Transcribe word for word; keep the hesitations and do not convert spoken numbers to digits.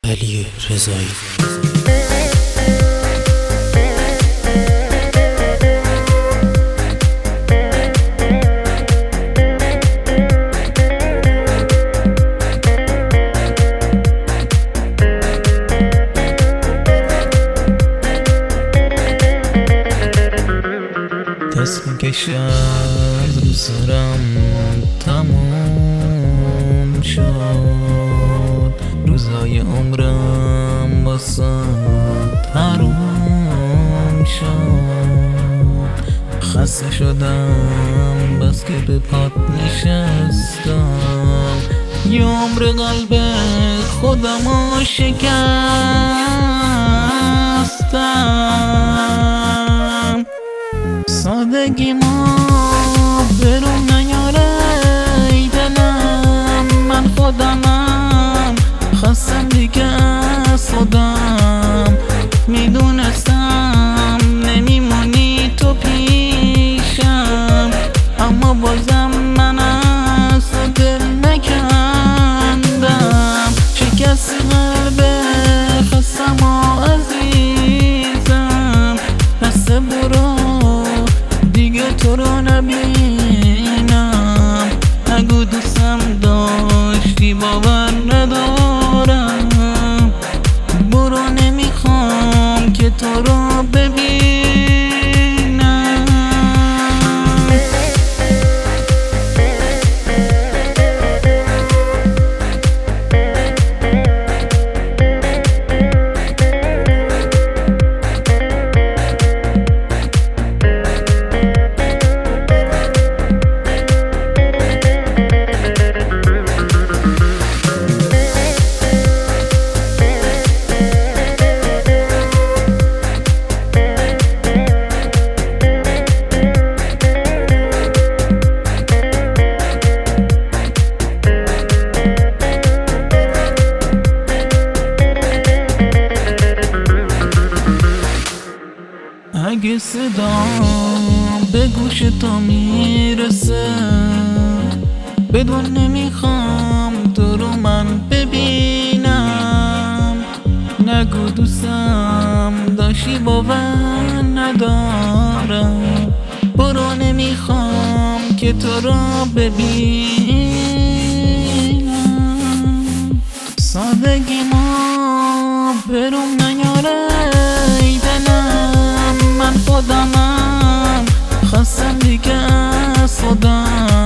علی رضایی. دست میکشه از رو سرم تموم شد، روزای عمرم واسات حروم شد. خسته شدم بس که به پات نشستم، یه عمر قلب خودمو شکستم. سادگی ما برون نیاره ای دلم، من خودمم خستم دیگه از خودم. میدونستم نمیمونی تو پیشم، اما بازم من از تو دل نکندم. شکستی قلب خستم و عزیزم، دست برو دیگه تو رو نبینم. نگو دوستم داشتی باور ندارم، برو نمیخوام که تو رو ببینم. اگه صدام به گوش تو میرسه، بدون نمیخوام تو رو من ببینم. نگو دوستم داشتی باور ندارم، برو نمیخوام که تو رو ببینم. سادگی ما برون نیاره ای دلم، من خودمم خستم دیگه از خودم.